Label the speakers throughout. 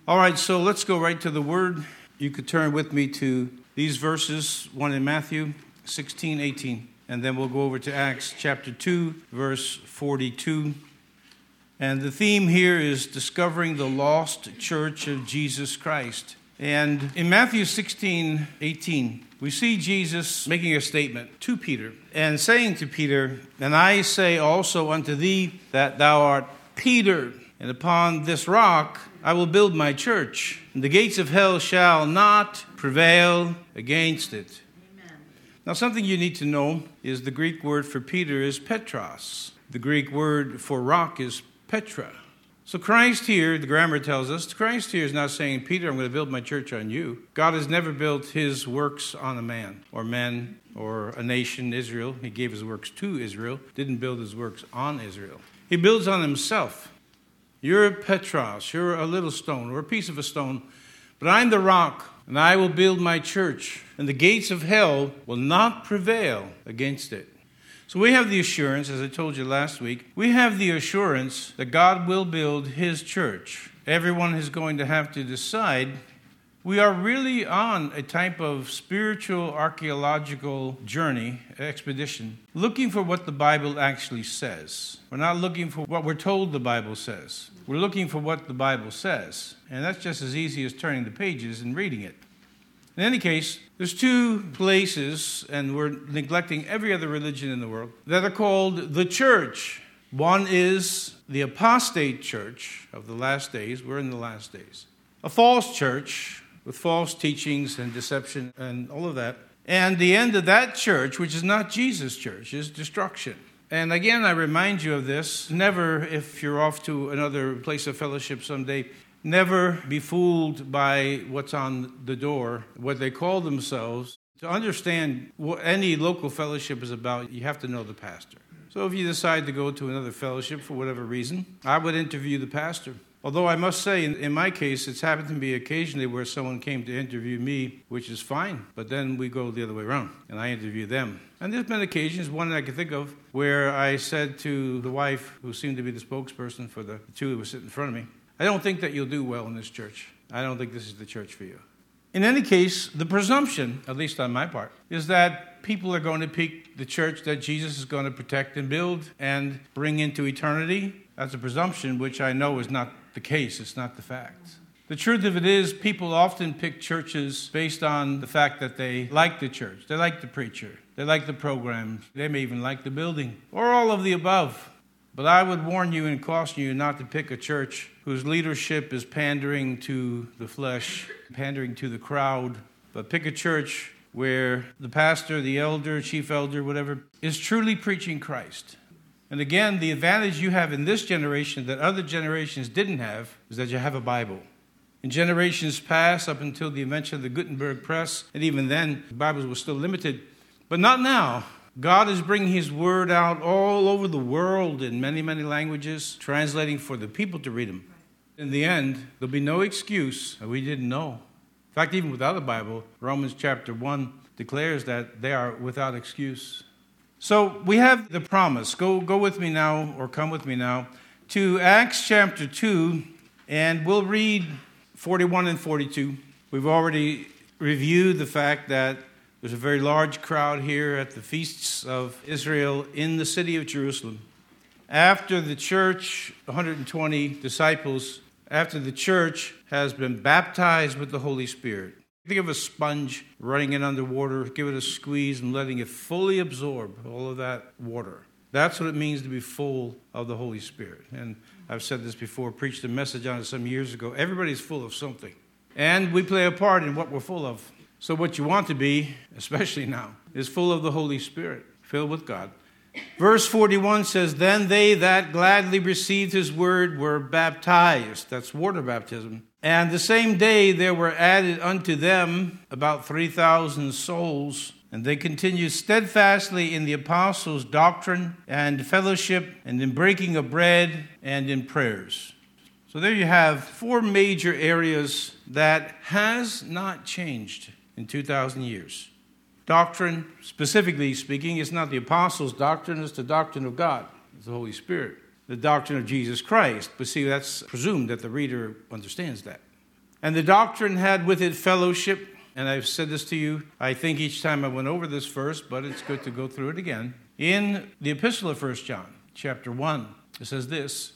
Speaker 1: All right, so let's go right to the Word. You could turn with me to these verses, one in Matthew 16, 18, and then we'll go over to Acts chapter 2, verse 42. And the theme here is discovering the lost church of Jesus Christ. And in Matthew 16, 18, we see Jesus making a statement to Peter and saying to Peter, "And I say also unto thee that thou art Peter, and upon this rock I will build my church, and the gates of hell shall not prevail against it." Amen. Now, something you need to know is the Greek word for Peter is Petros. The Greek word for rock is Petra. So Christ here, the grammar tells us, Christ here is not saying, "Peter, I'm going to build my church on you." God has never built his works on a man or men or a nation, Israel. He gave his works to Israel, didn't build his works on Israel. He builds on himself. You're Petros, you're a little stone or a piece of a stone, but I'm the rock, and I will build my church, and the gates of hell will not prevail against it. So we have the assurance, as I told you last week, we have the assurance that God will build his church. Everyone is going to have to decide. We are really on a type of spiritual archaeological journey, expedition, looking for what the Bible actually says. We're not looking for what we're told the Bible says. We're looking for what the Bible says. And that's just as easy as turning the pages and reading it. In any case, there's two places, and we're neglecting every other religion in the world, that are called the church. One is the apostate church of the last days. We're in the last days. A false church with false teachings and deception and all of that. And the end of that church, which is not Jesus' church, is destruction. And again, I remind you of this. Never, if you're off to another place of fellowship someday, never be fooled by what's on the door, what they call themselves. To understand what any local fellowship is about, you have to know the pastor. So if you decide to go to another fellowship for whatever reason, I would interview the pastor. Although I must say, in my case, it's happened to me occasionally where someone came to interview me, which is fine, but then we go the other way around, and I interview them. And there's been occasions, one that I can think of, where I said to the wife, who seemed to be the spokesperson for the two that were sitting in front of me, "I don't think that you'll do well in this church. I don't think this is the church for you." In any case, the presumption, at least on my part, is that people are going to pick the church that Jesus is going to protect and build and bring into eternity. That's a presumption which I know is not the case. It's not the fact. The truth of it is, people often pick churches based on the fact that they like the church. They like the preacher. They like the programs. They may even like the building, or all of the above. But I would warn you and caution you not to pick a church whose leadership is pandering to the flesh, pandering to the crowd, but pick a church where the pastor, the elder, chief elder, whatever, is truly preaching Christ. And again, the advantage you have in this generation that other generations didn't have is that you have a Bible. In generations past, up until the invention of the Gutenberg press, and even then, the Bibles were still limited, but not now. God is bringing his word out all over the world in many, many languages, translating for the people to read them. In the end, there'll be no excuse that we didn't know. In fact, even without the Bible, Romans chapter 1 declares that they are without excuse. So we have the promise. Go with me now, or come with me now, to Acts chapter 2, and we'll read 41 and 42. We've already reviewed the fact that there's a very large crowd here at the feasts of Israel in the city of Jerusalem. After the church, 120 disciples, after the church has been baptized with the Holy Spirit. Think of a sponge running it underwater, give it a squeeze and letting it fully absorb all of that water. That's what it means to be full of the Holy Spirit. And I've said this before, preached a message on it some years ago. Everybody's full of something. And we play a part in what we're full of. So what you want to be, especially now, is full of the Holy Spirit, filled with God. Verse 41 says, "Then they that gladly received his word were baptized." That's water baptism. "And the same day there were added unto them about 3,000 souls. And they continued steadfastly in the apostles' doctrine and fellowship, and in breaking of bread, and in prayers." So there you have four major areas that has not changed in 2,000 years. Doctrine, specifically speaking, is not the apostles' doctrine, it's the doctrine of God. It's the Holy Spirit. The doctrine of Jesus Christ. But see, that's presumed that the reader understands that. And the doctrine had with it fellowship. And I've said this to you, I think each time I went over this verse, but it's good to go through it again. In the epistle of 1 John, chapter 1, it says this: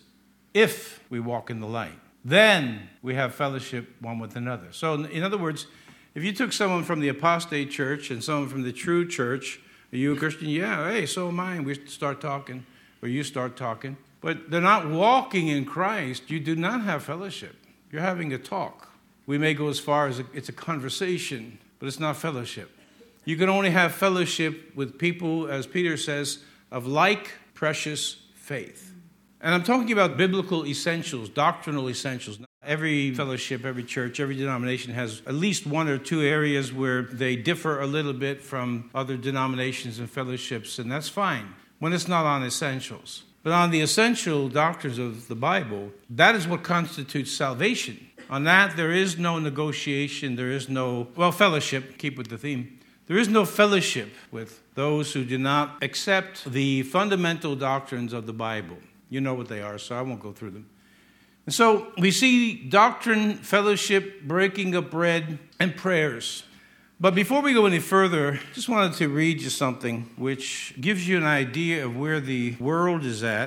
Speaker 1: if we walk in the light, then we have fellowship one with another. So in other words, if you took someone from the apostate church and someone from the true church, are you a Christian? Yeah, hey, so am I. And we start talking, or you start talking. But they're not walking in Christ. You do not have fellowship. You're having a talk. We may go as far as it's a conversation, but it's not fellowship. You can only have fellowship with people, as Peter says, of like precious faith. And I'm talking about biblical essentials, doctrinal essentials. Every fellowship, every church, every denomination has at least one or two areas where they differ a little bit from other denominations and fellowships, and that's fine when it's not on essentials. But on the essential doctrines of the Bible, that is what constitutes salvation. On that, there is no negotiation, there is no, fellowship, keep with the theme. There is no fellowship with those who do not accept the fundamental doctrines of the Bible. You know what they are, so I won't go through them. And so we see doctrine, fellowship, breaking of bread, and prayers. But before we go any further, I just wanted to read you something which gives you an idea of where the world is at.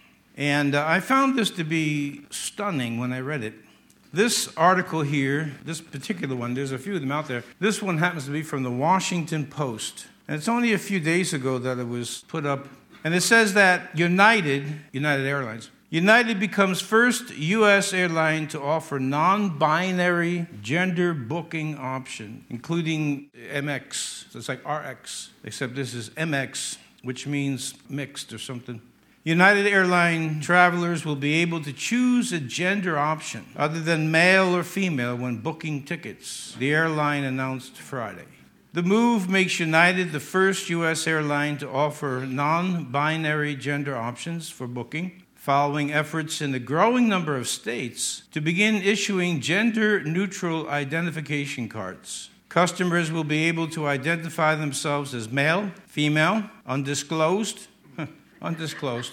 Speaker 1: And I found this to be stunning when I read it. This article here, this particular one, there's a few of them out there. This one happens to be from the Washington Post. And it's only a few days ago that it was put up. And it says that United Airlines, United becomes first U.S. airline to offer non-binary gender booking option, including MX. So it's like RX, except this is MX, which means mixed or something. United Airline travelers will be able to choose a gender option other than male or female when booking tickets, the airline announced Friday. The move makes United the first U.S. airline to offer non-binary gender options for booking, following efforts in a growing number of states to begin issuing gender-neutral identification cards. Customers will be able to identify themselves as male, female, undisclosed. Undisclosed.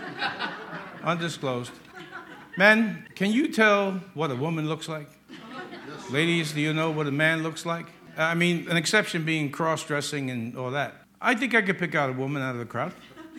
Speaker 1: Men, can you tell what a woman looks like? Yes. Ladies, do you know what a man looks like? I mean, an exception being cross-dressing and all that. I think I could pick out a woman out of the crowd.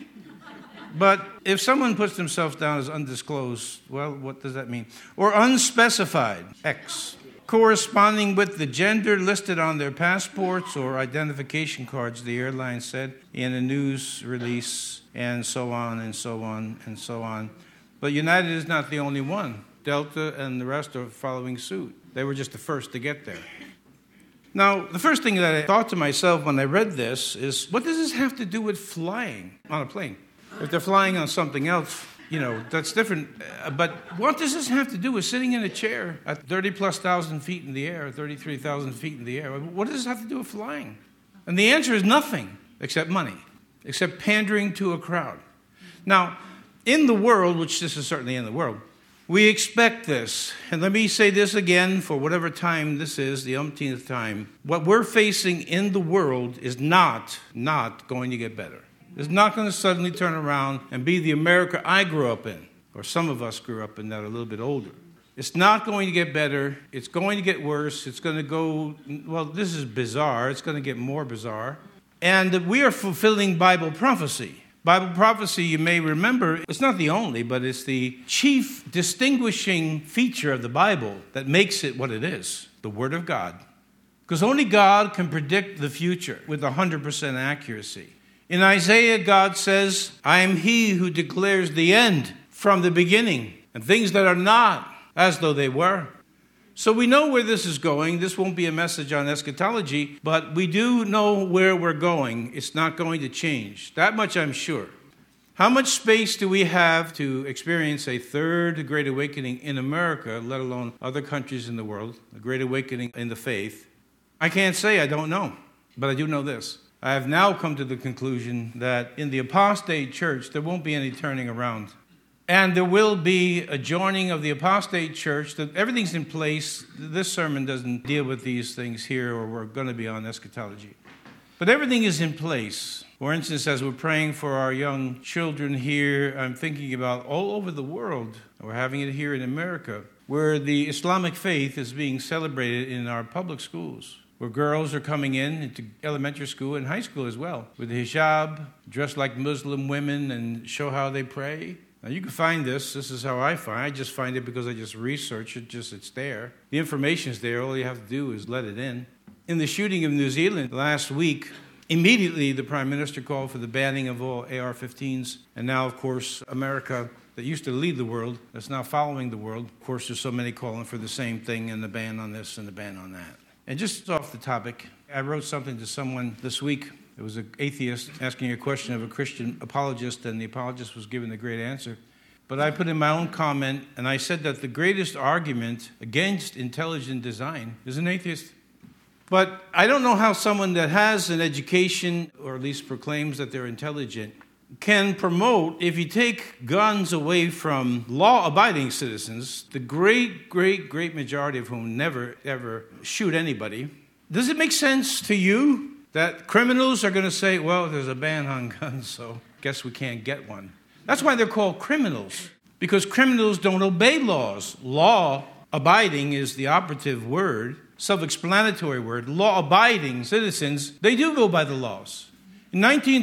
Speaker 1: But if someone puts themselves down as undisclosed, well, what does that mean? Or unspecified, X, corresponding with the gender listed on their passports or identification cards, the airline said in a news release, and so on and so on and so on. But United is not the only one. Delta and the rest are following suit. They were just the first to get there. Now, the first thing that I thought to myself when I read this is, what does this have to do with flying on a plane? If they're flying on something else, that's different. But what does this have to do with sitting in a chair at 30,000+ feet in the air, 33,000 feet in the air? What does this have to do with flying? And the answer is nothing except money, except pandering to a crowd. Now, in the world, which this is certainly in the world, we expect this. And let me say this again for whatever time this is, the umpteenth time. What we're facing in the world is not going to get better. It's not going to suddenly turn around and be the America I grew up in, or some of us grew up in that are a little bit older. It's not going to get better. It's going to get worse. It's going to go, this is bizarre. It's going to get more bizarre. And we are fulfilling Bible prophecy. Bible prophecy, you may remember, it's not the only, but it's the chief distinguishing feature of the Bible that makes it what it is, the Word of God. Because only God can predict the future with 100% accuracy. In Isaiah, God says, I am he who declares the end from the beginning, and things that are not as though they were. So we know where this is going. This won't be a message on eschatology, but we do know where we're going. It's not going to change. That much I'm sure. How much space do we have to experience a third Great Awakening in America, let alone other countries in the world, a Great Awakening in the faith? I can't say I don't know, but I do know this. I have now come to the conclusion that in the apostate church, there won't be any turning around. And there will be a joining of the apostate church, that everything's in place. This sermon doesn't deal with these things here, or we're going to be on eschatology. But everything is in place. For instance, as we're praying for our young children here, I'm thinking about all over the world. We're having it here in America. where the Islamic faith is being celebrated in our public schools, where girls are coming into elementary school and high school as well, with the hijab, dressed like Muslim women and show how they pray. Now, you can find this. This is how I find it. I just find it because I just research it. It's there. The information's there. All you have to do is let it in. In the shooting of New Zealand last week, immediately the Prime Minister called for the banning of all AR-15s. And now, of course, America, that used to lead the world, that's now following the world. Of course, there's so many calling for the same thing and the ban on this and the ban on that. And just off the topic, I wrote something to someone this week. It was an atheist asking a question of a Christian apologist, and the apologist was given a great answer. But I put in my own comment, and I said that the greatest argument against intelligent design is an atheist. But I don't know how someone that has an education, or at least proclaims that they're intelligent, can promote, if you take guns away from law-abiding citizens, the great majority of whom never, ever shoot anybody. Does it make sense to you that criminals are going to say, well, there's a ban on guns, so guess we can't get one? That's why they're called criminals, because criminals don't obey laws. Law-abiding is the operative word, self-explanatory word. Law-abiding citizens, they do go by the laws. In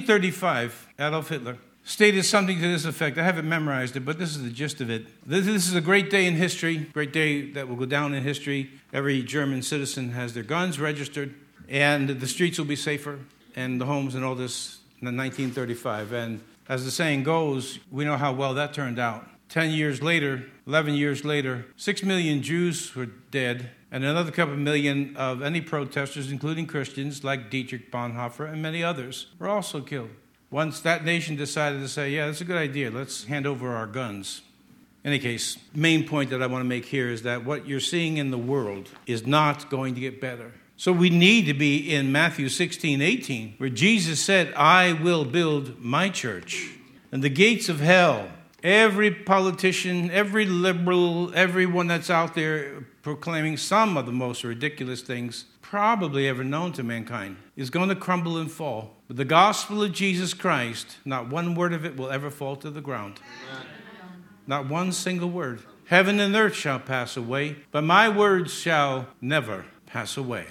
Speaker 1: 1935, Adolf Hitler stated something to this effect. I haven't memorized it, but this is the gist of it. This is a great day in history, great day that will go down in history. Every German citizen has their guns registered, and the streets will be safer, and the homes and all this in 1935. And as the saying goes, we know how well that turned out. 10 years later, 11 years later, 6 million Jews were dead, and another couple million of any protesters, including Christians like Dietrich Bonhoeffer and many others, were also killed. Once that nation decided to say, yeah, that's a good idea, let's hand over our guns. In any case, main point that I want to make here is that what you're seeing in the world is not going to get better. So we need to be in Matthew 16:18, where Jesus said, I will build my church. And the gates of hell, every politician, every liberal, everyone that's out there proclaiming some of the most ridiculous things probably ever known to mankind, is going to crumble and fall. But the gospel of Jesus Christ, not one word of it will ever fall to the ground. Amen. Not one single word. Heaven and earth shall pass away, but my words shall never pass away.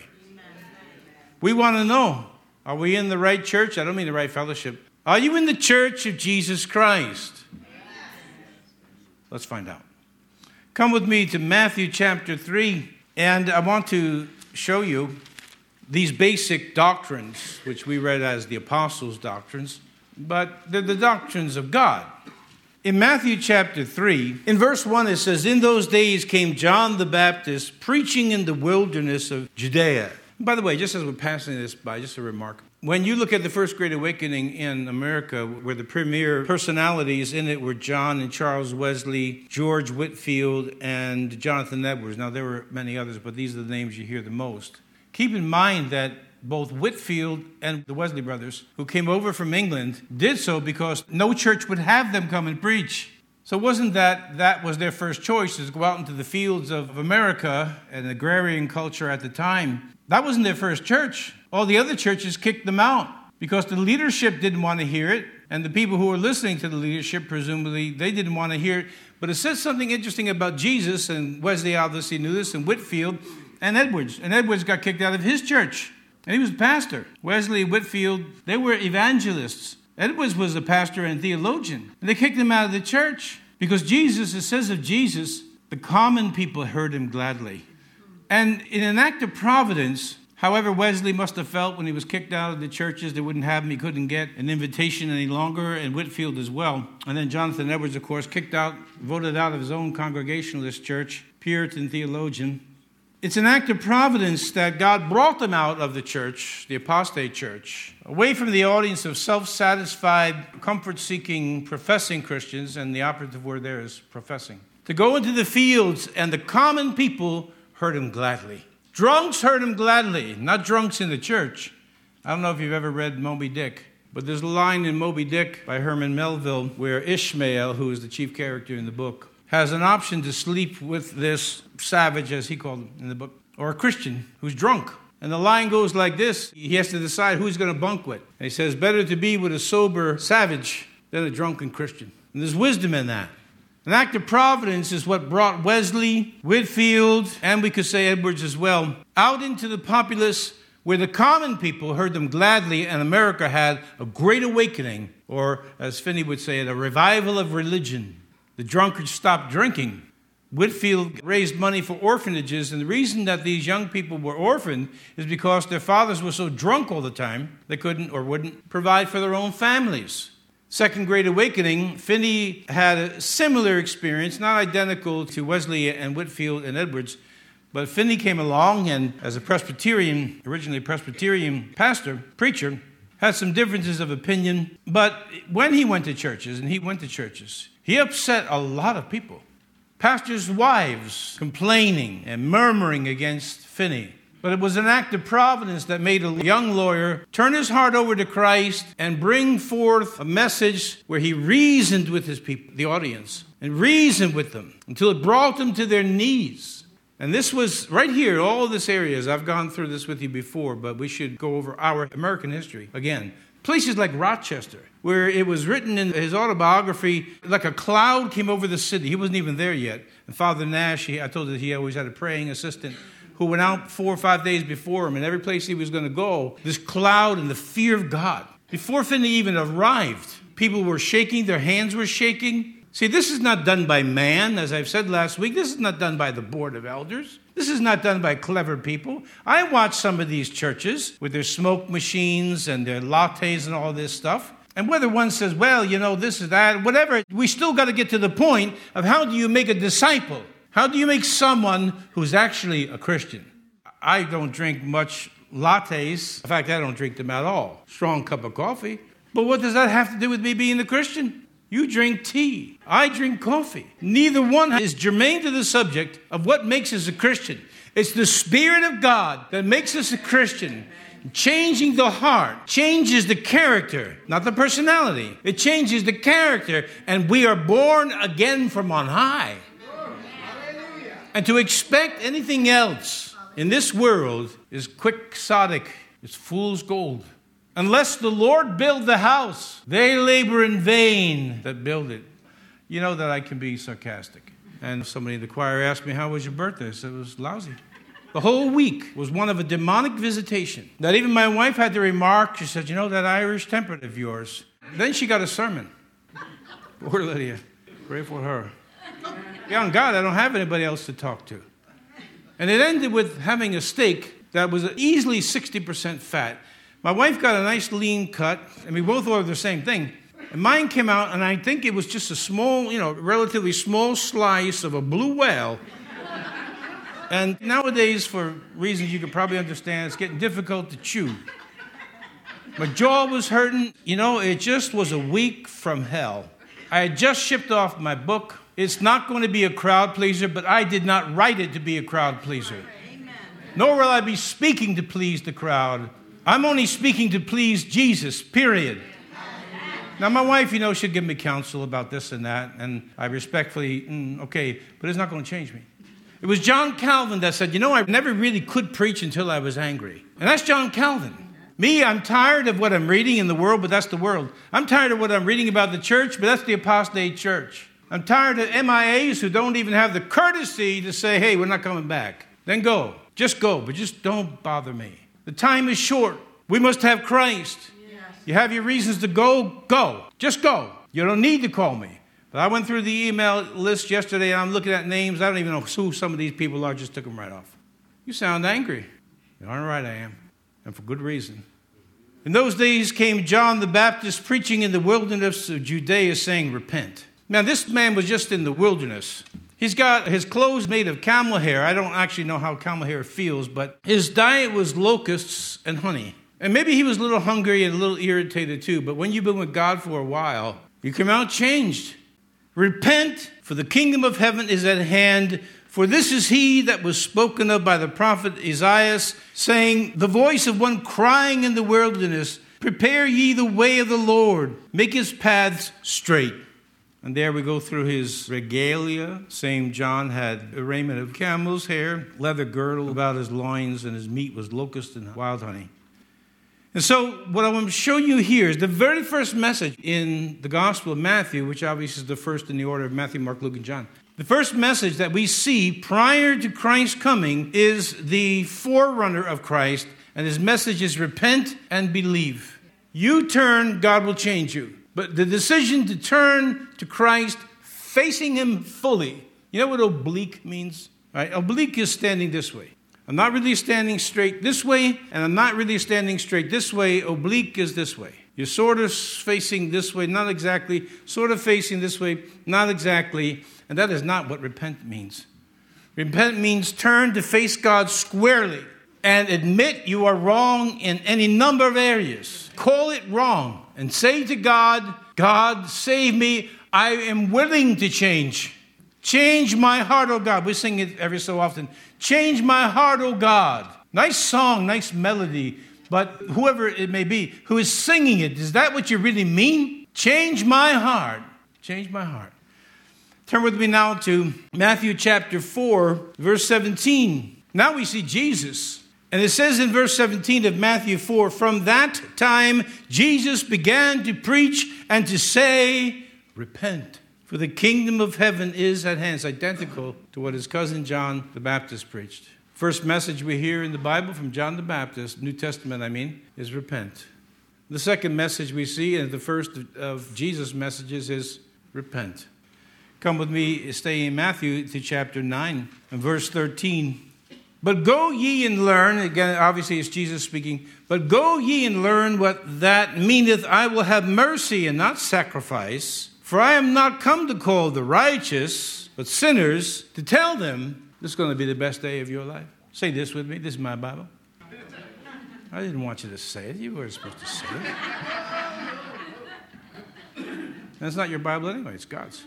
Speaker 1: We want to know, are we in the right church? I don't mean the right fellowship. Are you in the church of Jesus Christ? Let's find out. Come with me to Matthew chapter 3, and I want to show you these basic doctrines, which we read as the apostles' doctrines, but they're the doctrines of God. In Matthew chapter 3, in verse 1 it says, in those days came John the Baptist preaching in the wilderness of Judea. By the way, just as we're passing this by, just a remark. When you look at the First Great Awakening in America, where the premier personalities in it were John and Charles Wesley, George Whitefield, and Jonathan Edwards. Now, there were many others, but these are the names you hear the most. Keep in mind that both Whitefield and the Wesley brothers, who came over from England, did so because no church would have them come and preach. So it wasn't that was their first choice, is to go out into the fields of America and agrarian culture at the time. That wasn't their first church. All the other churches kicked them out because the leadership didn't want to hear it, and the people who were listening to the leadership, presumably, they didn't want to hear it. But it says something interesting about Jesus, and Wesley obviously knew this, and Whitefield and Edwards. And Edwards got kicked out of his church, and he was a pastor. Wesley, Whitefield, they were evangelists. Edwards was a pastor and theologian, and they kicked him out of the church because Jesus, it says of Jesus, the common people heard him gladly. And in an act of providence, however Wesley must have felt when he was kicked out of the churches, they wouldn't have him, he couldn't get an invitation any longer, and Whitefield as well. And then Jonathan Edwards, of course, voted out of his own Congregationalist church, Puritan theologian. It's an act of providence that God brought them out of the church, the apostate church, away from the audience of self-satisfied, comfort-seeking, professing Christians, and the operative word there is professing, to go into the fields, and the common people heard him gladly. Drunks heard him gladly, not drunks in the church. I don't know if you've ever read Moby Dick, but there's a line in Moby Dick by Herman Melville where Ishmael, who is the chief character in the book, has an option to sleep with this savage, as he called him in the book, or a Christian who's drunk. And the line goes like this. He has to decide who he's going to bunk with. And he says, better to be with a sober savage than a drunken Christian. And there's wisdom in that. An act of providence is what brought Wesley, Whitefield, and we could say Edwards as well, out into the populace where the common people heard them gladly, and America had a great awakening, or as Finney would say it, a revival of religion. The drunkards stopped drinking. Whitefield raised money for orphanages, and the reason that these young people were orphaned is because their fathers were so drunk all the time, they couldn't or wouldn't provide for their own families. Second Great Awakening, Finney had a similar experience, not identical to Wesley and Whitefield and Edwards, but Finney came along and as a Presbyterian, originally Presbyterian pastor, preacher, had some differences of opinion. But when he went to churches, he upset a lot of people. Pastors' wives complaining and murmuring against Finney. But it was an act of providence that made a young lawyer turn his heart over to Christ and bring forth a message where he reasoned with his people, the audience, and reasoned with them until it brought them to their knees. And this was right here, all of this areas. I've gone through this with you before, but we should go over our American history again. Places like Rochester, where it was written in his autobiography, like a cloud came over the city. He wasn't even there yet. And Father Nash, I told you that he always had a praying assistant who went out 4 or 5 days before him, and every place he was going to go, this cloud and the fear of God. Before Finney even arrived, people were shaking, their hands were shaking. See, this is not done by man, as I've said last week. This is not done by the board of elders. This is not done by clever people. I watch some of these churches with their smoke machines and their lattes and all this stuff. And whether one says, well, this is that, whatever, we still got to get to the point of how do you make a disciple? How do you make someone who's actually a Christian? I don't drink much lattes. In fact, I don't drink them at all. Strong cup of coffee. But what does that have to do with me being a Christian? You drink tea. I drink coffee. Neither one is germane to the subject of what makes us a Christian. It's the Spirit of God that makes us a Christian. Changing the heart changes the character, not the personality. It changes the character, and we are born again from on high. And to expect anything else in this world is quixotic. It's fool's gold. Unless the Lord build the house, they labor in vain that build it. You know that I can be sarcastic. And somebody in the choir asked me, how was your birthday? I said, it was lousy. The whole week was one of a demonic visitation. That even my wife had to remark, she said, that Irish temper of yours. Then she got a sermon. Poor Lydia. Pray for her. Young God, I don't have anybody else to talk to. And it ended with having a steak that was easily 60% fat. My wife got a nice lean cut, and we both ordered the same thing. And mine came out, and I think it was just a small, relatively small slice of a blue whale. And nowadays, for reasons you can probably understand, it's getting difficult to chew. My jaw was hurting. It just was a week from hell. I had just shipped off my book. It's not going to be a crowd pleaser, but I did not write it to be a crowd pleaser. Amen. Nor will I be speaking to please the crowd. I'm only speaking to please Jesus, period. Now, my wife, she'll give me counsel about this and that, and I respectfully, okay, but it's not going to change me. It was John Calvin that said, I never really could preach until I was angry. And that's John Calvin. Me, I'm tired of what I'm reading in the world, but that's the world. I'm tired of what I'm reading about the church, but that's the apostate church. I'm tired of MIAs who don't even have the courtesy to say, hey, we're not coming back. Then go. Just go, but just don't bother me. The time is short. We must have Christ. Yes. You have your reasons to go, go. Just go. You don't need to call me. But I went through the email list yesterday, and I'm looking at names. I don't even know who some of these people are. Just took them right off. You sound angry. You're darn right I am, and for good reason. In those days came John the Baptist preaching in the wilderness of Judea, saying, repent. Now, this man was just in the wilderness. He's got his clothes made of camel hair. I don't actually know how camel hair feels, but his diet was locusts and honey. And maybe he was a little hungry and a little irritated too, but when you've been with God for a while, you come out changed. Repent, for the kingdom of heaven is at hand. For this is he that was spoken of by the prophet Isaiah, saying, the voice of one crying in the wilderness, prepare ye the way of the Lord, make his paths straight. And there we go through his regalia. Same John had a raiment of camel's hair, leather girdle about his loins, and his meat was locust and wild honey. And so what I want to show you here is the very first message in the Gospel of Matthew, which obviously is the first in the order of Matthew, Mark, Luke, and John. The first message that we see prior to Christ's coming is the forerunner of Christ, and his message is repent and believe. You turn, God will change you. But the decision to turn to Christ, facing him fully. You know what oblique means? Right? Oblique is standing this way. I'm not really standing straight this way, and I'm not really standing straight this way. Oblique is this way. You're sort of facing this way, not exactly. Sort of facing this way, not exactly. And that is not what repent means. Repent means turn to face God squarely and admit you are wrong in any number of areas. Call it wrong and say to God, God, save me. I am willing to change. Change my heart, oh God. We sing it every so often. Change my heart, oh God. Nice song, nice melody. But whoever it may be who is singing it, is that what you really mean? Change my heart. Change my heart. Turn with me now to Matthew chapter 4, verse 17. Now we see Jesus. And it says in verse 17 of Matthew 4, from that time Jesus began to preach and to say, repent, for the kingdom of heaven is at hand. It's identical to what his cousin John the Baptist preached. First message we hear in the Bible from John the Baptist, New Testament is repent. The second message we see, and the first of Jesus' messages, is repent. Come with me, stay in Matthew to chapter 9 and verse 13. But go ye and learn, again, obviously it's Jesus speaking, but go ye and learn what that meaneth, I will have mercy and not sacrifice. For I am not come to call the righteous, but sinners, to tell them this is going to be the best day of your life. Say this with me. This is my Bible. I didn't want you to say it. You weren't supposed to say it. That's not your Bible anyway. It's God's.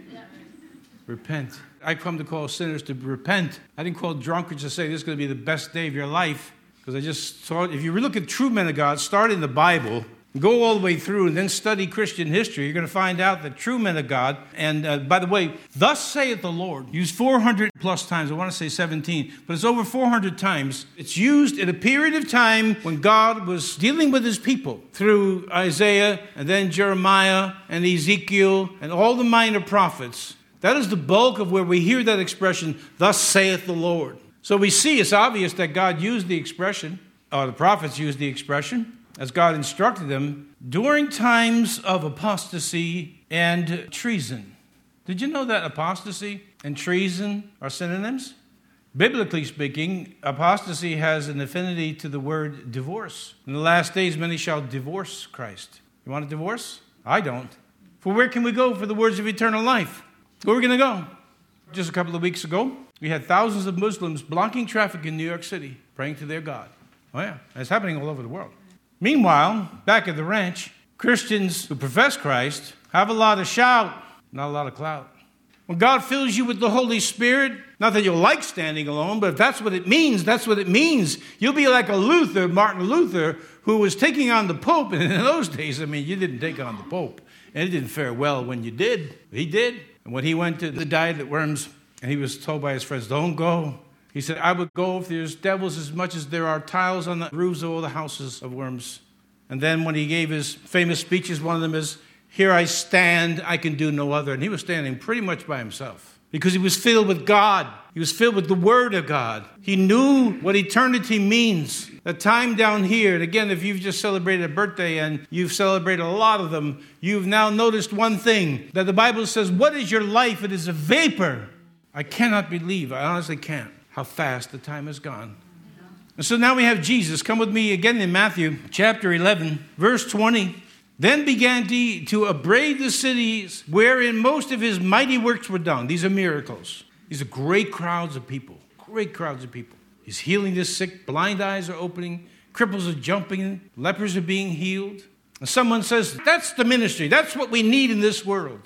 Speaker 1: Repent. I come to call sinners to repent. I didn't call drunkards to say this is going to be the best day of your life. Because I just thought, if you look at true men of God, start in the Bible, go all the way through, and then study Christian history, you're going to find out that true men of God, and by the way, thus saith the Lord, used 400 plus times, I want to say 17, but it's over 400 times. It's used in a period of time when God was dealing with his people through Isaiah, and then Jeremiah, and Ezekiel, and all the minor prophets. That is the bulk of where we hear that expression, thus saith the Lord. So we see it's obvious that God used the expression, or the prophets used the expression, as God instructed them, during times of apostasy and treason. Did you know that apostasy and treason are synonyms? Biblically speaking, apostasy has an affinity to the word divorce. In the last days, many shall divorce Christ. You want a divorce? I don't. For where can we go for the words of eternal life? Where are we going to go? Just a couple of weeks ago, we had thousands of Muslims blocking traffic in New York City, praying to their God. Oh yeah, it's happening all over the world. Meanwhile, back at the ranch, Christians who profess Christ have a lot of shout, not a lot of clout. When God fills you with the Holy Spirit, not that you'll like standing alone, but if that's what it means, that's what it means. You'll be like a Luther, Martin Luther, who was taking on the Pope. And in those days, you didn't take on the Pope. And it didn't fare well when you did. He did. And when he went to the diet at Worms, and he was told by his friends, don't go. He said, I would go if there's devils as much as there are tiles on the roofs of all the houses of Worms. And then when he gave his famous speeches, one of them is, here I stand, I can do no other. And he was standing pretty much by himself because he was filled with God. He was filled with the Word of God. He knew what eternity means. The time down here, and again, if you've just celebrated a birthday and you've celebrated a lot of them, you've now noticed one thing, that the Bible says, what is your life? It is a vapor. I cannot believe, I honestly can't, how fast the time has gone. And so now we have Jesus. Come with me again in Matthew chapter 11, verse 20. Then began to upbraid the cities wherein most of his mighty works were done. These are miracles. These are great crowds of people. Great crowds of people. He's healing the sick. Blind eyes are opening. Cripples are jumping. Lepers are being healed. And someone says, that's the ministry. That's what we need in this world.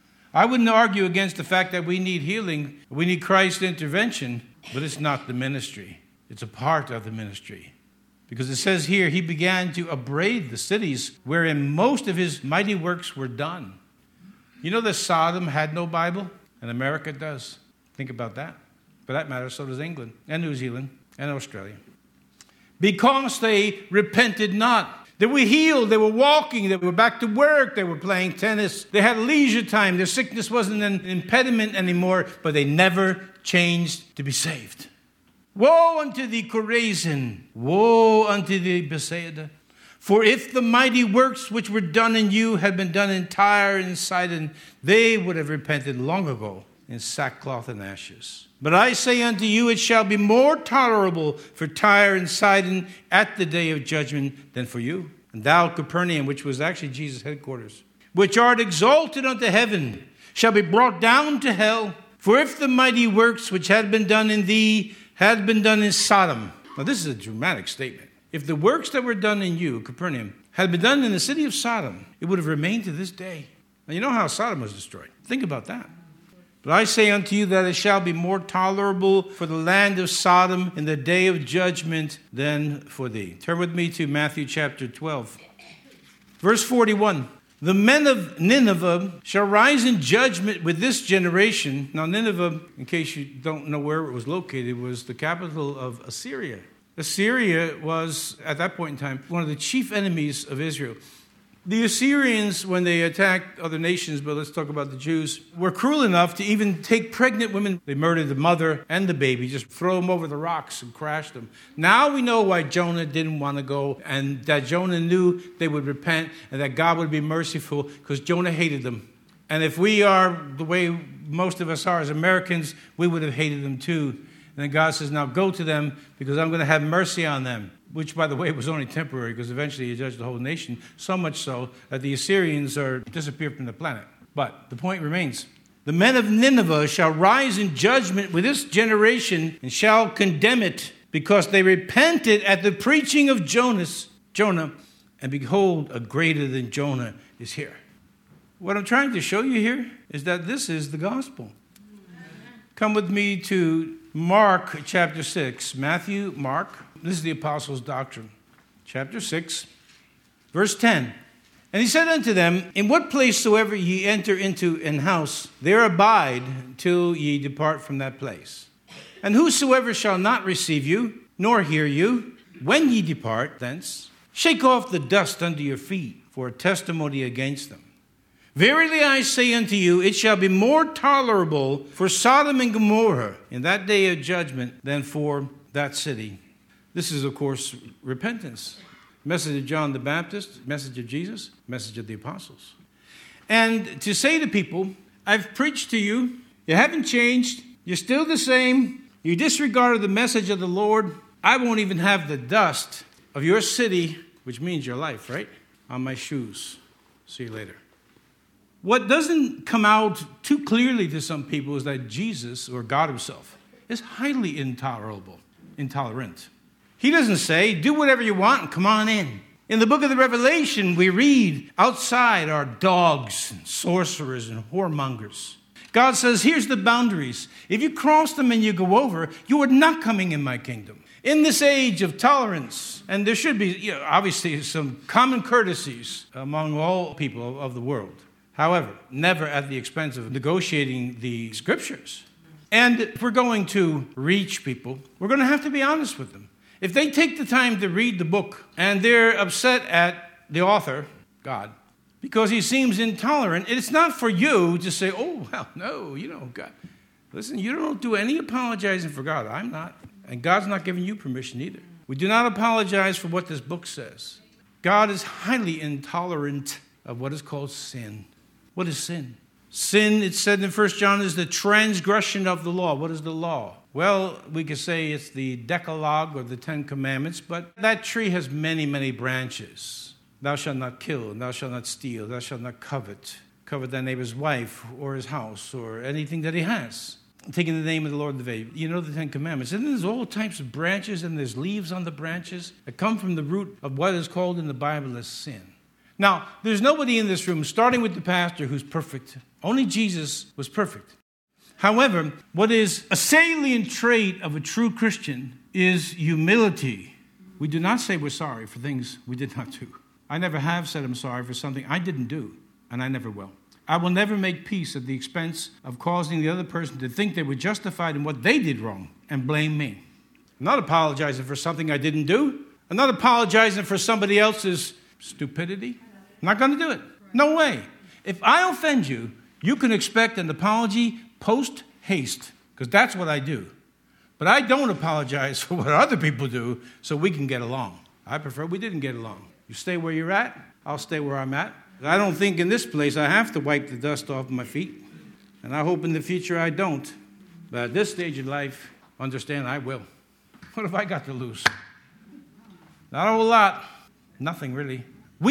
Speaker 1: I wouldn't argue against the fact that we need healing. We need Christ's intervention. But it's not the ministry. It's a part of the ministry. Because it says here, he began to upbraid the cities wherein most of his mighty works were done. You know that Sodom had no Bible, and America does. Think about that. For that matter, so does England and New Zealand and Australia. because they repented not. They were healed, they were walking, they were back to work, they were playing tennis. They had leisure time, their sickness wasn't an impediment anymore, but they never changed to be saved. Woe unto thee, Chorazin! Woe unto thee, Bethsaida! For if the mighty works which were done in you had been done in Tyre and Sidon, they would have repented long ago in sackcloth and ashes. But I say unto you, it shall be more tolerable for Tyre and Sidon at the day of judgment than for you. And thou, Capernaum, which was actually Jesus' headquarters, which art exalted unto heaven, shall be brought down to hell. For if the mighty works which had been done in thee had been done in Sodom. Now this is a dramatic statement. If the works that were done in you, Capernaum, had been done in the city of Sodom, it would have remained to this day. Now you know how Sodom was destroyed. Think about that. But I say unto you that it shall be more tolerable for the land of Sodom in the day of judgment than for thee. Turn with me to Matthew chapter 12. Verse 41. The men of Nineveh shall rise in judgment with this generation. Now Nineveh, in case you don't know where it was located, was the capital of Assyria. Assyria was, at that point in time, one of the chief enemies of Israel. The Assyrians, when they attacked other nations, but let's talk about the Jews, were cruel enough to even take pregnant women. They murdered the mother and the baby, just throw them over the rocks and crash them. Now we know why Jonah didn't want to go, and that Jonah knew they would repent and that God would be merciful because Jonah hated them. And if we are the way most of us are as Americans, we would have hated them too. And then God says, now go to them because I'm going to have mercy on them. Which, by the way, was only temporary because eventually he judged the whole nation, so much so that the Assyrians are disappeared from the planet. But the point remains. The men of Nineveh shall rise in judgment with this generation and shall condemn it because they repented at the preaching of Jonah, and behold, a greater than Jonah is here. What I'm trying to show you here is that this is the gospel. Come with me to Mark chapter 6. Matthew, Mark. This is the apostles' doctrine. Chapter 6, verse 10. And he said unto them, in what place soever ye enter into an house, there abide till ye depart from that place. And whosoever shall not receive you, nor hear you, when ye depart thence, shake off the dust under your feet for a testimony against them. Verily I say unto you, it shall be more tolerable for Sodom and Gomorrah in that day of judgment than for that city. This is, of course, repentance. Message of John the Baptist, message of Jesus, message of the apostles. And to say to people, I've preached to you, you haven't changed, you're still the same, you disregarded the message of the Lord, I won't even have the dust of your city, which means your life, right, on my shoes. See you later. What doesn't come out too clearly to some people is that Jesus, or God himself, is highly intolerant. He doesn't say, do whatever you want and come on in. In the book of the Revelation, we read, outside are dogs and sorcerers and whoremongers. God says, here's the boundaries. If you cross them and you go over, you are not coming in my kingdom. In this age of tolerance, and there should be, obviously, some common courtesies among all people of the world. However, never at the expense of negotiating the scriptures. And if we're going to reach people, we're going to have to be honest with them. If they take the time to read the book and they're upset at the author, God, because he seems intolerant, it's not for you to say, oh, well, no, God. Listen, you don't do any apologizing for God. I'm not. And God's not giving you permission either. We do not apologize for what this book says. God is highly intolerant of what is called sin. What is sin? Sin, it's said in 1 John, is the transgression of the law. What is the law? Well, we could say it's the Decalogue or the Ten Commandments, but that tree has many, many branches. Thou shalt not kill, and thou shalt not steal, thou shalt not covet thy neighbor's wife or his house or anything that he has. Taking the name of the Lord in vain. You know the Ten Commandments. And there's all types of branches, and there's leaves on the branches that come from the root of what is called in the Bible as sin. Now, there's nobody in this room, starting with the pastor, who's perfect. Only Jesus was perfect. However, what is a salient trait of a true Christian is humility. We do not say we're sorry for things we did not do. I never have said I'm sorry for something I didn't do, and I never will. I will never make peace at the expense of causing the other person to think they were justified in what they did wrong and blame me. I'm not apologizing for something I didn't do. I'm not apologizing for somebody else's stupidity. I'm not going to do it. No way. If I offend you, you can expect an apology post haste, because that's what I do. But I don't apologize for what other people do so we can get along. I prefer we didn't get along. You stay where you're at, I'll stay where I'm at. I don't think in this place I have to wipe the dust off my feet. And I hope in the future I don't. But at this stage of life, understand I will. What have I got to lose? Not a whole lot. Nothing really.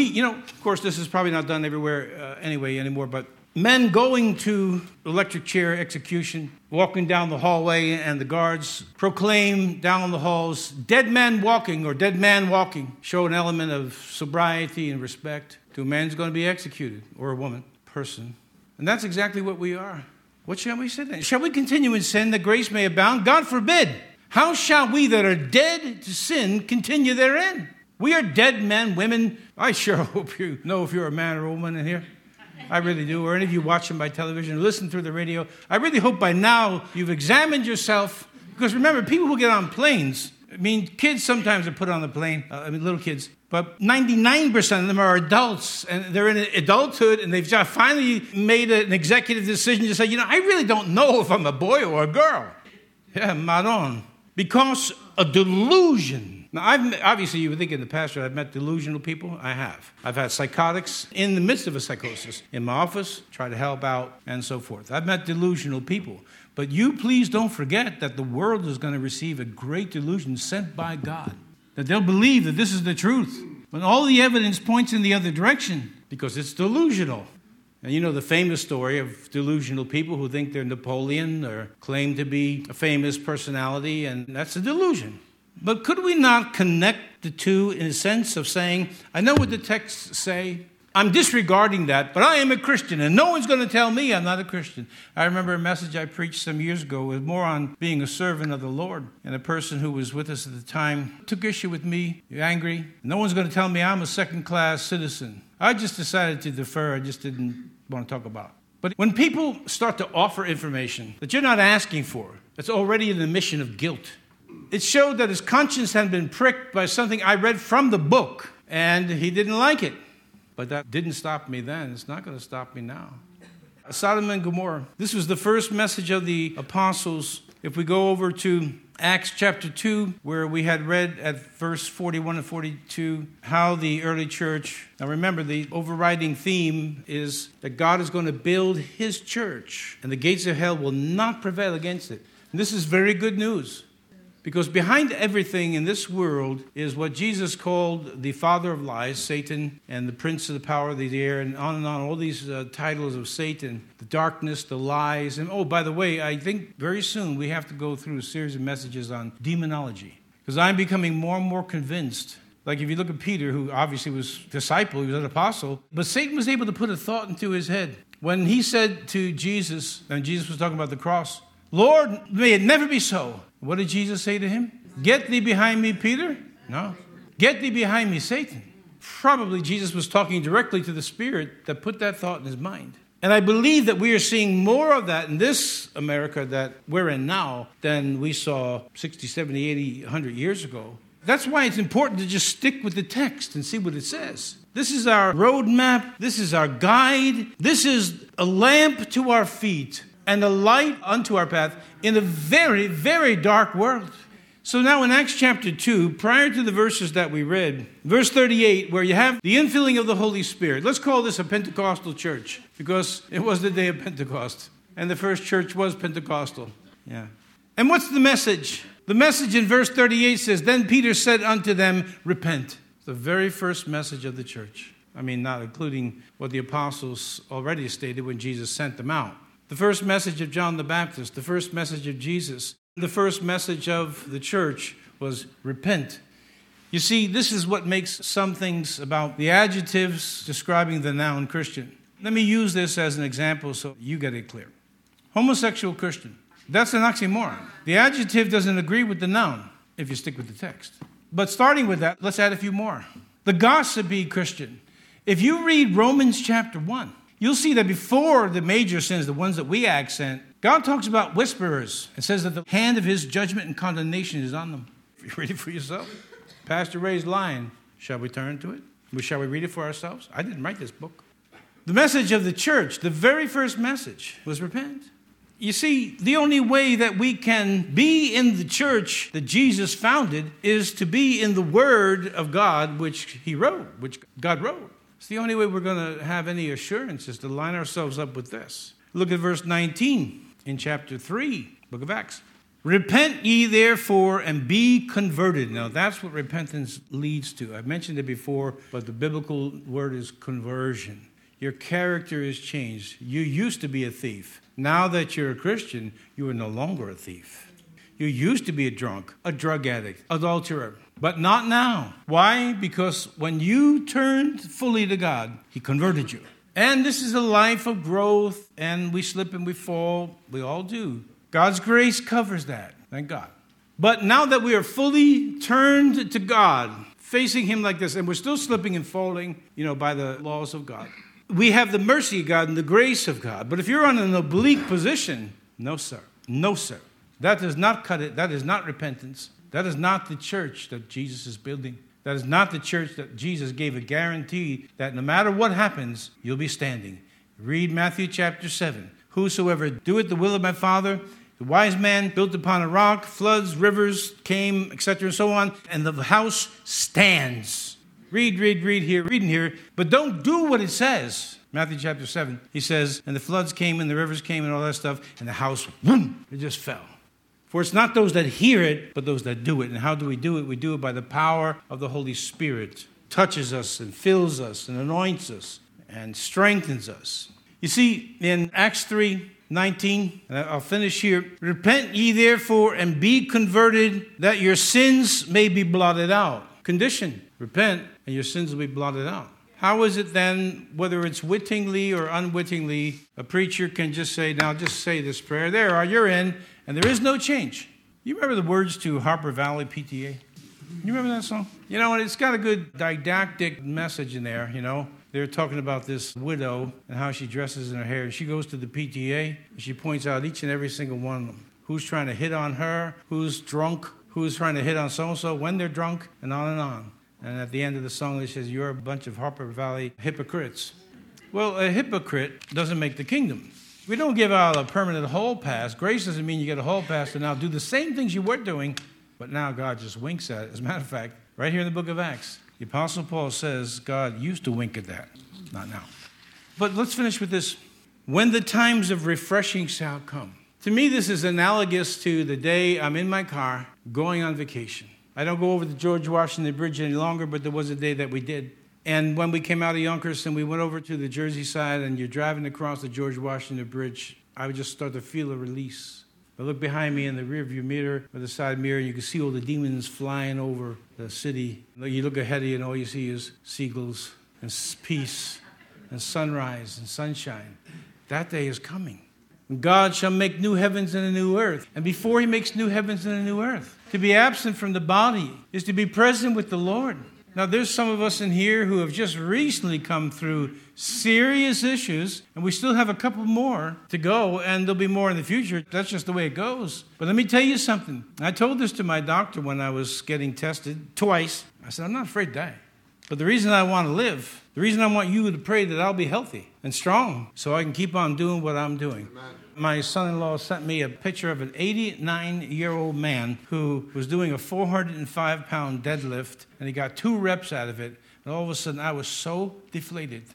Speaker 1: Of course, this is probably not done everywhere anymore, but men going to electric chair execution, walking down the hallway, and the guards proclaim down the halls, dead men walking or dead man walking, show an element of sobriety and respect to a man who's going to be executed, or a woman, person. And that's exactly what we are. What shall we say then? Shall we continue in sin that grace may abound? God forbid. How shall we that are dead to sin continue therein? We are dead men, women. I sure hope you know if you're a man or a woman in here. I really do. Or any of you watching by television or listen through the radio. I really hope by now you've examined yourself. Because remember, people who get on planes, kids sometimes are put on the plane, little kids. But 99% of them are adults, and they're in adulthood, and they've just finally made an executive decision to say, I really don't know if I'm a boy or a girl. Yeah, madon. Because a delusion. Now, obviously, you would think in the past I've met delusional people. I have. I've had psychotics in the midst of a psychosis in my office, try to help out, and so forth. I've met delusional people. But you please don't forget that the world is going to receive a great delusion sent by God. That they'll believe that this is the truth. When all the evidence points in the other direction, because it's delusional. And you know the famous story of delusional people who think they're Napoleon or claim to be a famous personality, and that's a delusion. But could we not connect the two in a sense of saying, I know what the texts say, I'm disregarding that, but I am a Christian, and no one's going to tell me I'm not a Christian. I remember a message I preached some years ago was more on being a servant of the Lord, and a person who was with us at the time took issue with me, angry. No one's going to tell me I'm a second-class citizen. I just decided to defer. I just didn't want to talk about it. But when people start to offer information that you're not asking for, it's already an admission of guilt. It showed that his conscience had been pricked by something I read from the book, and he didn't like it. But that didn't stop me then. It's not going to stop me now. Sodom and Gomorrah. This was the first message of the apostles. If we go over to Acts chapter 2, where we had read at verse 41 and 42 how the early church, now remember the overriding theme is that God is going to build his church, and the gates of hell will not prevail against it. And this is very good news. Because behind everything in this world is what Jesus called the father of lies, Satan, and the prince of the power of the air, and on, all these titles of Satan, the darkness, the lies. And by the way, I think very soon we have to go through a series of messages on demonology. Because I'm becoming more and more convinced. Like if you look at Peter, who obviously was a disciple, he was an apostle, but Satan was able to put a thought into his head. When he said to Jesus, and Jesus was talking about the cross, Lord, may it never be so. What did Jesus say to him? Get thee behind me, Peter? No. Get thee behind me, Satan. Probably Jesus was talking directly to the spirit that put that thought in his mind. And I believe that we are seeing more of that in this America that we're in now than we saw 60, 70, 80, 100 years ago. That's why it's important to just stick with the text and see what it says. This is our roadmap. This is our guide. This is a lamp to our feet and a light unto our path in a very, very dark world. So now in Acts chapter 2, prior to the verses that we read, verse 38, where you have the infilling of the Holy Spirit. Let's call this a Pentecostal church, because it was the day of Pentecost. And the first church was Pentecostal. Yeah. And what's the message? The message in verse 38 says, Then Peter said unto them, Repent. It's the very first message of the church. Not including what the apostles already stated when Jesus sent them out. The first message of John the Baptist, the first message of Jesus, the first message of the church was repent. You see, this is what makes some things about the adjectives describing the noun Christian. Let me use this as an example so you get it clear. Homosexual Christian. That's an oxymoron. The adjective doesn't agree with the noun if you stick with the text. But starting with that, let's add a few more. The gossipy Christian. If you read Romans chapter 1, you'll see that before the major sins, the ones that we accent, God talks about whisperers and says that the hand of his judgment and condemnation is on them. Read it for yourself. Pastor Ray's line. Shall we turn to it? Shall we read it for ourselves? I didn't write this book. The message of the church, the very first message, was repent. You see, the only way that we can be in the church that Jesus founded is to be in the Word of God, which He wrote, which God wrote. It's the only way we're going to have any assurance is to line ourselves up with this. Look at verse 19 in chapter 3, book of Acts. Repent ye therefore and be converted. Now that's what repentance leads to. I've mentioned it before, but the biblical word is conversion. Your character is changed. You used to be a thief. Now that you're a Christian, you are no longer a thief. You used to be a drunk, a drug addict, adulterer, but not now. Why? Because when you turned fully to God, He converted you. And this is a life of growth, and we slip and we fall. We all do. God's grace covers that. Thank God. But now that we are fully turned to God, facing Him like this, and we're still slipping and falling, by the laws of God. We have the mercy of God and the grace of God. But if you're on an oblique position, no, sir. No, sir. That does not cut it. That is not repentance. That is not the church that Jesus is building. That is not the church that Jesus gave a guarantee that no matter what happens, you'll be standing. Read Matthew chapter 7. Whosoever doeth the will of my Father, the wise man built upon a rock, floods, rivers came, etc., and so on, and the house stands. Read here, but don't do what it says. Matthew chapter 7, he says, and the floods came and the rivers came and all that stuff, and the house, boom, it just fell. For it's not those that hear it, but those that do it. And how do we do it? We do it by the power of the Holy Spirit. Touches us and fills us and anoints us and strengthens us. You see, in Acts 3:19, and I'll finish here. Repent ye therefore and be converted, that your sins may be blotted out. Condition, repent and your sins will be blotted out. How is it then, whether it's wittingly or unwittingly, a preacher can just say, now just say this prayer, there, you're in, and there is no change. You remember the words to Harper Valley PTA? You remember that song? And it's got a good didactic message in there, They're talking about this widow and how she dresses in her hair. And she goes to the PTA, and she points out each and every single one of them. Who's trying to hit on her, who's drunk, who's trying to hit on so-and-so, when they're drunk, and on and on. And at the end of the song, it says, you're a bunch of Harper Valley hypocrites. Well, a hypocrite doesn't make the kingdom. We don't give out a permanent hall pass. Grace doesn't mean you get a hall pass to now do the same things you were doing, but now God just winks at it. As a matter of fact, right here in the book of Acts, the Apostle Paul says God used to wink at that, not now. But let's finish with this. When the times of refreshing shall come. To me, this is analogous to the day I'm in my car going on vacation. I don't go over the George Washington Bridge any longer, but there was a day that we did. And when we came out of Yonkers and we went over to the Jersey side and you're driving across the George Washington Bridge, I would just start to feel a release. I look behind me in the rearview mirror or the side mirror, and you can see all the demons flying over the city. You look ahead of you and all you see is seagulls and peace and sunrise and sunshine. That day is coming. God shall make new heavens and a new earth. And before He makes new heavens and a new earth, to be absent from the body is to be present with the Lord. Now, there's some of us in here who have just recently come through serious issues, and we still have a couple more to go, and there'll be more in the future. That's just the way it goes. But let me tell you something. I told this to my doctor when I was getting tested twice. I said, I'm not afraid to die. But the reason I want to live, the reason I want you to pray that I'll be healthy and strong so I can keep on doing what I'm doing. Amen. My son-in-law sent me a picture of an 89-year-old man who was doing a 405-pound deadlift, and he got 2 reps out of it, and all of a sudden I was so deflated.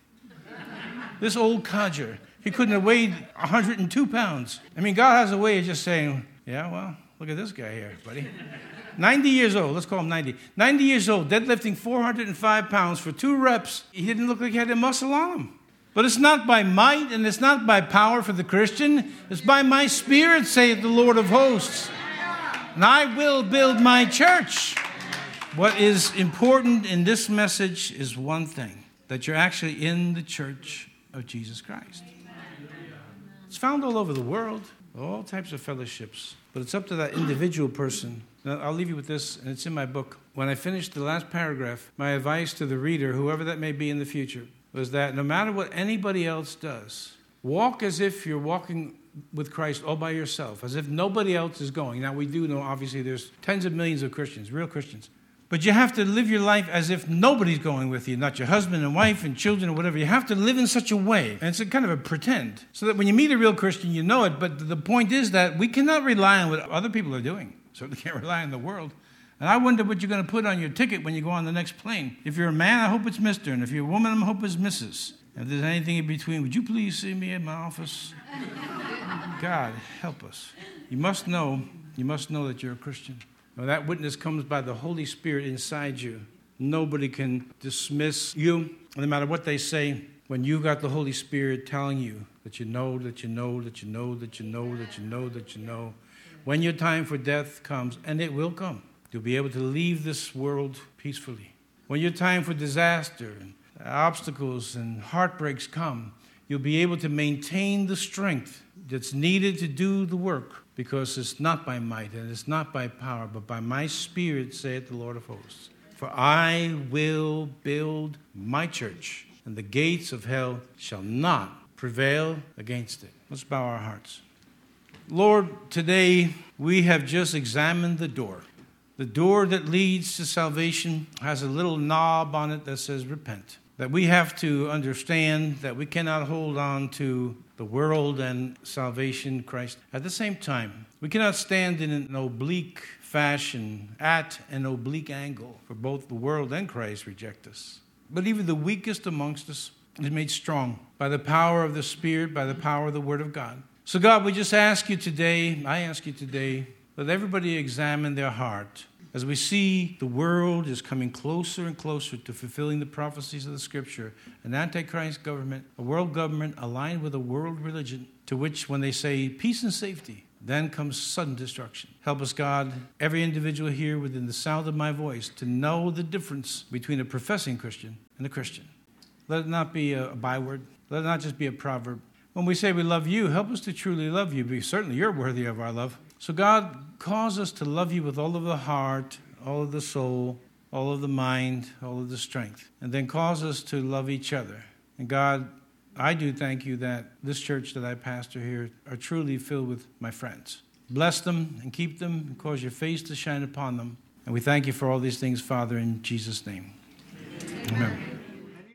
Speaker 1: This old codger, he couldn't have weighed 102 pounds. I mean, God has a way of just saying, yeah, well, look at this guy here, buddy. 90 years old, let's call him 90. 90 years old, deadlifting 405 pounds for 2 reps. He didn't look like he had a muscle on him. But it's not by might and it's not by power for the Christian. It's by my Spirit, saith the Lord of hosts. And I will build my church. What is important in this message is one thing, that you're actually in the church of Jesus Christ. It's found all over the world, all types of fellowships. But it's up to that individual person. Now, I'll leave you with this, and it's in my book. When I finished the last paragraph, my advice to the reader, whoever that may be in the future, was that no matter what anybody else does, walk as if you're walking with Christ all by yourself, as if nobody else is going. Now, we do know, obviously, there's tens of millions of Christians, real Christians. But you have to live your life as if nobody's going with you, not your husband and wife and children or whatever. You have to live in such a way, and it's a kind of a pretend, so that when you meet a real Christian, you know it. But the point is that we cannot rely on what other people are doing. Certainly can't rely on the world. And I wonder what you're going to put on your ticket when you go on the next plane. If you're a man, I hope it's Mr. And if you're a woman, I hope it's Mrs. And if there's anything in between, would you please see me at my office? God, help us. You must know that you're a Christian. Now, that witness comes by the Holy Spirit inside you. Nobody can dismiss you, no matter what they say, when you've got the Holy Spirit telling you that you know, that you know, that you know, that you know, that you know, that you know. When your time for death comes, and it will come, you'll be able to leave this world peacefully. When your time for disaster and obstacles and heartbreaks come, you'll be able to maintain the strength that's needed to do the work, because it's not by might and it's not by power, but by my Spirit, saith the Lord of hosts. For I will build my church, and the gates of hell shall not prevail against it. Let's bow our hearts. Lord, today we have just examined the door. The door that leads to salvation has a little knob on it that says repent. That we have to understand that we cannot hold on to the world and salvation, Christ. At the same time, we cannot stand in an oblique fashion, at an oblique angle, for both the world and Christ reject us. But even the weakest amongst us is made strong by the power of the Spirit, by the power of the Word of God. So God, we just ask you today, I ask you today, let everybody examine their heart. As we see the world is coming closer and closer to fulfilling the prophecies of the Scripture, an Antichrist government, a world government aligned with a world religion, to which when they say peace and safety, then comes sudden destruction. Help us, God, every individual here within the sound of my voice, to know the difference between a professing Christian and a Christian. Let it not be a byword. Let it not just be a proverb. When we say we love you, help us to truly love you, because certainly you're worthy of our love. So God, cause us to love you with all of the heart, all of the soul, all of the mind, all of the strength. And then cause us to love each other. And God, I do thank you that this church that I pastor here are truly filled with my friends. Bless them and keep them and cause your face to shine upon them. And we thank you for all these things, Father, in Jesus' name. Amen.